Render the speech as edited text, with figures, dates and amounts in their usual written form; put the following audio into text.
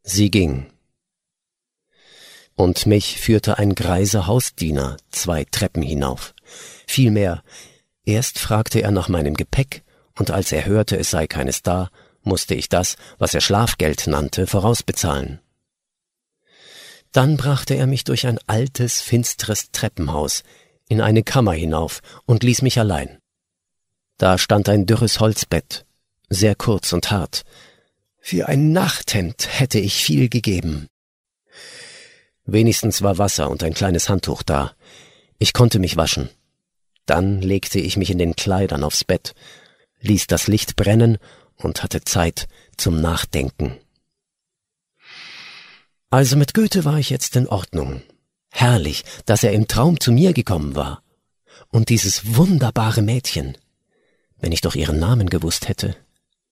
Sie ging. Und mich führte ein greiser Hausdiener 2 Treppen hinauf. Vielmehr, erst fragte er nach meinem Gepäck, und als er hörte, es sei keines da, musste ich das, was er Schlafgeld nannte, vorausbezahlen. Dann brachte er mich durch ein altes, finsteres Treppenhaus in eine Kammer hinauf und ließ mich allein. Da stand ein dürres Holzbett, sehr kurz und hart. Für ein Nachthemd hätte ich viel gegeben. Wenigstens war Wasser und ein kleines Handtuch da. Ich konnte mich waschen. Dann legte ich mich in den Kleidern aufs Bett, ließ das Licht brennen und hatte Zeit zum Nachdenken. Also mit Goethe war ich jetzt in Ordnung. Herrlich, dass er im Traum zu mir gekommen war. Und dieses wunderbare Mädchen. Wenn ich doch ihren Namen gewusst hätte.